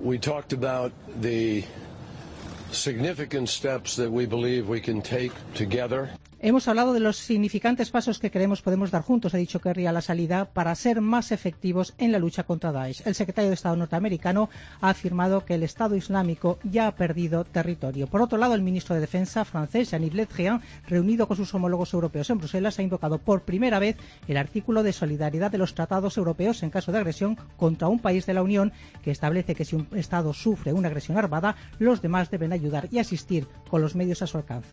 We talked about the significant steps that we believe we can take together. Hemos hablado de los significantes pasos que creemos podemos dar juntos, ha dicho Kerry a la salida, para ser más efectivos en la lucha contra Daesh. El secretario de Estado norteamericano ha afirmado que el Estado Islámico ya ha perdido territorio. Por otro lado, el ministro de Defensa francés, Jean-Yves Le Drian, reunido con sus homólogos europeos en Bruselas, ha invocado por primera vez el artículo de solidaridad de los tratados europeos en caso de agresión contra un país de la Unión, que establece que si un Estado sufre una agresión armada, los demás deben ayudar y asistir con los medios a su alcance.